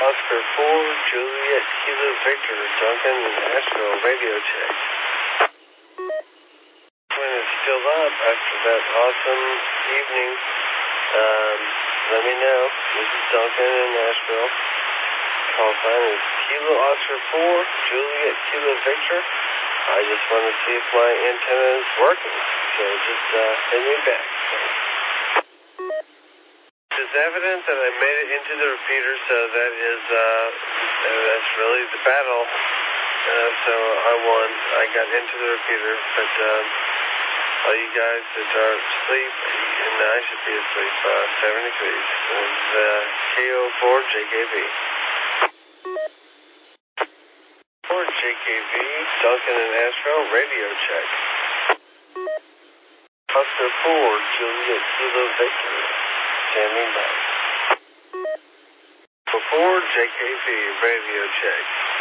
Oscar 4, Juliet, Kilo, Victor, Duncan, and Asheville, radio check. When it's still up after that awesome evening, let me know. This is Duncan in Asheville. Call sign is Kilo Oscar 4, Juliet, Kilo, Victor. I just want to see if my antenna is working, so just hit me back. It's evident that I made it into the repeater, so that's really the battle. So I won. I got into the repeater, but all you guys that are asleep, and I should be asleep, 7 degrees, is KO4JKV. 4JKV, Duncan and Asheville, radio check. Oscar 4, Juliet, Kilo, Victor, standing by. For 4JKV, radio check.